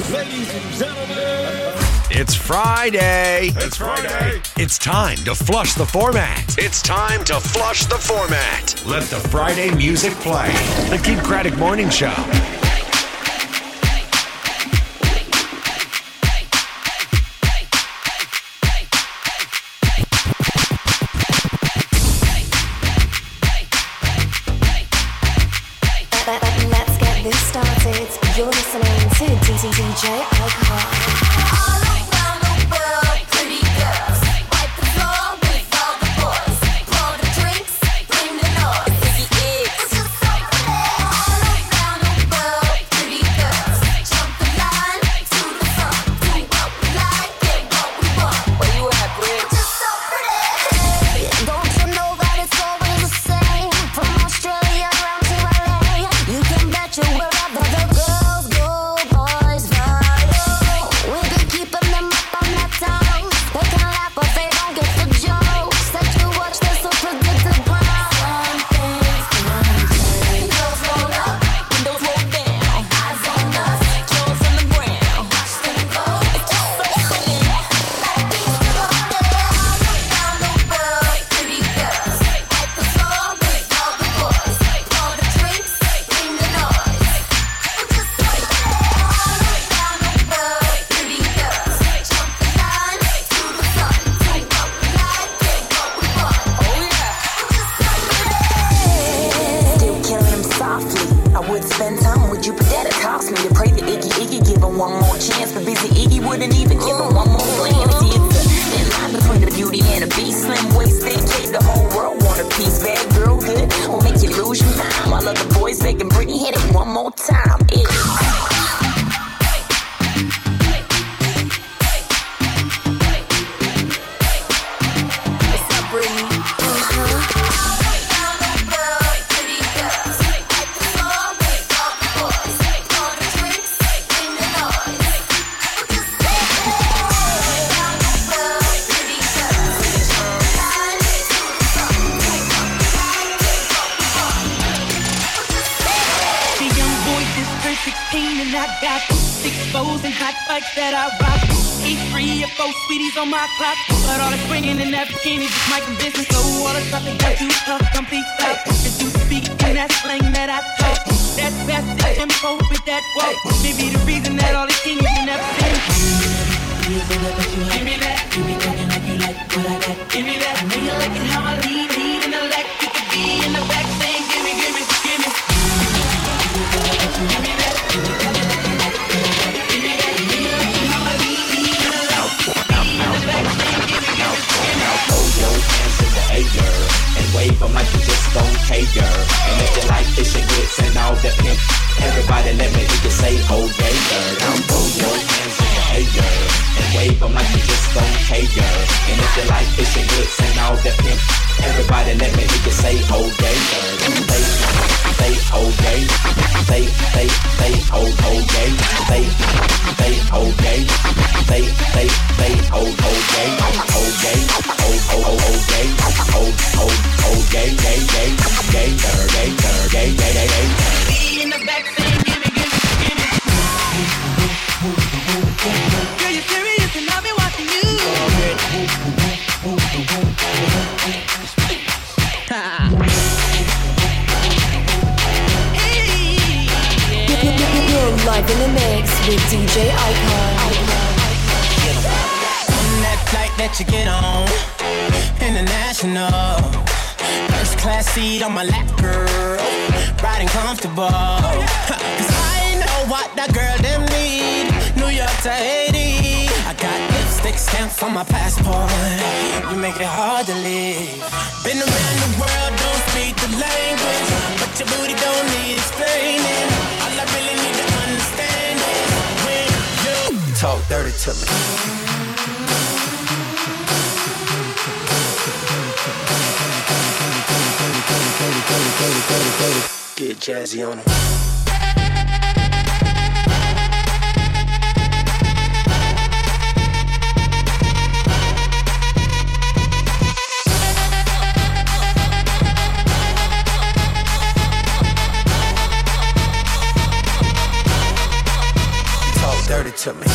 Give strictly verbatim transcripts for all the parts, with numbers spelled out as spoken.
Ladies and gentlemen, it's Friday. It's Friday. It's time to flush the format. It's time to flush the format. Let the Friday music play. The Keith Craddock Morning Show. Let's get this started. You're listening to D J Icon. All around the world, pretty girls. Wipe the floor with all the boys. Pour the drinks, bring the noise. It's just so pretty. All around the world, pretty girls. Jump the line to the front. Do what we like, get what we want. Where you at, Brit? It's just so pretty. Don't you know that it's always the same? From Australia around to L A, you can bet you wherever the girls go, boys follow. We've been keeping them up on that tongue. They can laugh, but they don't get the joke. Said you watch this so predictable. Some things can change. Girls roll up, windows roll down. Eyes on us, jaws on the ground. Watch them go. It's just so pretty. Like these girls all around the world, pretty girls. Wipe the floor with all the boys. Pour the drinks, bring the noise. It's just so pretty. All around the world, pretty girls. Jump the line to the front. Do what we like, get what we want. Oh yeah. It's just so pretty. Still killing him softly. I would spend time with you, but that it cost me to pray that Iggy Iggy give him one more chance. But busy Iggy wouldn't even give him one more glance. See, it's a thin line between the beauty and the beast. Slim waisted kid, the whole world want a piece. Bad girl good, will make you lose your mind. While other boys begging Britney, hit it one more time. Yeah. What's up, Britney? The young boy just turned sixteen and I got six foes and hot bikes that I rock. Eat three or four sweeties on my clock. But all the swinging in that bikini just my business. So all the stuff that you talk, complete stop. Did you speak in that slang that I talk? That fast tempo with that walk. Maybe the reason that all the kings you never seen. Give me that. You be talking like you like what I got. Give me that. I know you like it how I lead, lead in the left with the B in the back saying give me, give me, give me. Give me that. You be talking like you like what I got. Give me that. I know you like it how I lead, lead in the left with the B in the back saying give me, give me, give me. Now throw your hands in the air and wave them like you just don't care. And if you like fish and grits and all that pimp, everybody let me hear you say oh yeah. Now throw your hands in the air and wave them like you just don't care. And if you like fish and grits and all that pimp, everybody let me hear you say oh yeah. Say, say oh yeah. Say, say, say oh oh yeah. Say, say oh yeah. Say, say, say oh oh yeah. Oh yeah. Oh oh oh oh yeah. Oh oh oh yeah yeah yeah yeah yeah yeah yeah yeah yeah. B in the back saying give me, give me, give me. Girl, you're serious and I've been watching you. You're live in the mix with D J Icon. On that flight that you get on, international, first class seat on my lap, girl, riding comfortable. Cause I know what that girl them need. New York to Haiti, I got lipstick stamps on my passport. You make it hard to leave. Been around the world, don't speak the language, but your booty don't need explaining. All I really need to understand is when you talk dirty to me. Get jazzy on 'em. Talk dirty to me.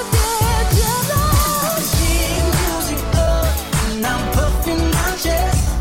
Chest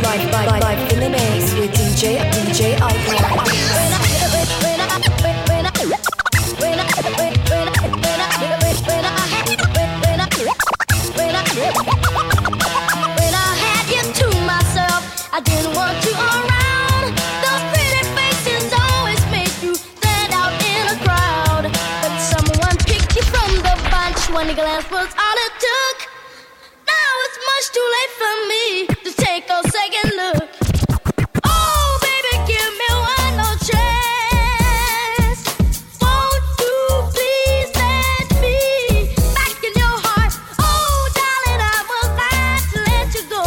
live, live, live in the mix with D J, D J Icon. When I had you to myself, I didn't want you around. Those pretty faces always make you stand out in a crowd. But someone picked you from the bunch. One glance was all it took. Now it's much too late for me to take a second look. Oh, baby, give me one more chance. Won't you please let me back in your heart? Oh, darling, I was glad to let you go.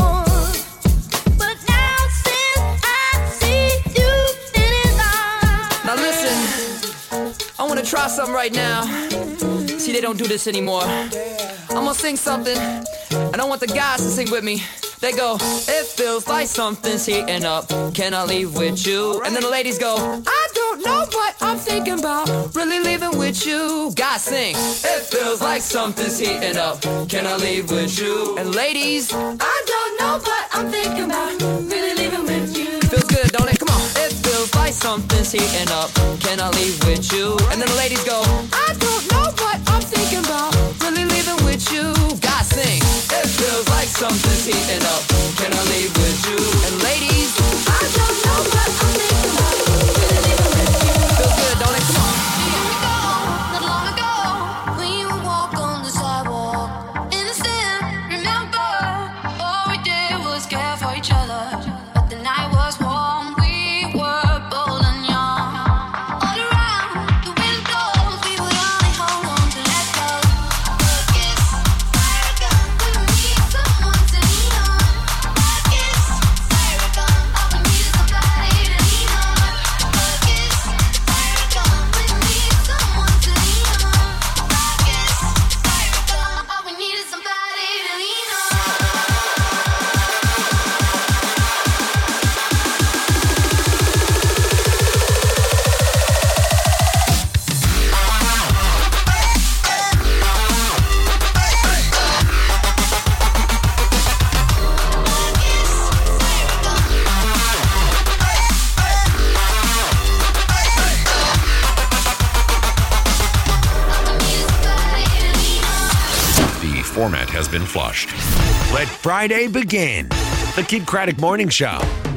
But now since I see you in his arms. Now listen, I wanna try something right now. See, they don't do this anymore. I'm gonna sing something, and I want the guys to sing with me. They go, it feels like something's heating up. Can I leave with you? And then the ladies go, I don't know, but I'm thinking about really leaving with you. Guys sing, it feels like something's heating up. Can I leave with you? And ladies, I don't know, but I'm thinking about really leaving with you. Feels good, don't it? Come on. It feels like something's heating up. Can I leave with you? And then the ladies go, I don't know, but I'm thinking about really leaving with you. Guys sing, it feels like something's heating up. Can I leave with you? And ladies, I don't know, but I'm thinking about really leaving with you. Feels good, don't it? Come on. Here we go, not long ago, we would walk on the sidewalk. Innocent, remember, all we did was care for each other. But the night was warm, we were bold and young. All around the windows, we would only hold on to let go. Kiss, fire a gun, we would need someone to lean on. Kiss, fire a gun, all we need is somebody to lean on. Kiss, fire a gun, we would need someone to lean on. Kiss, fire a gun, all we need is somebody to lean on. The format has been flushed. Let Friday begin. The Kid Craddock Morning Show.